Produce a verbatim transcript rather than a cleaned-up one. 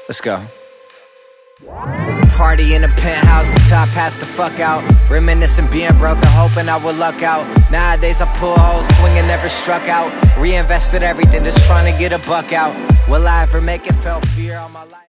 Let's go. Party in a penthouse until I pass the fuck out. Reminiscing being broken, hoping I would luck out. Nowadays I pull holes, swinging never struck out. Reinvested everything, just trying to get a buck out. Will I ever make it? Felt fear all my life.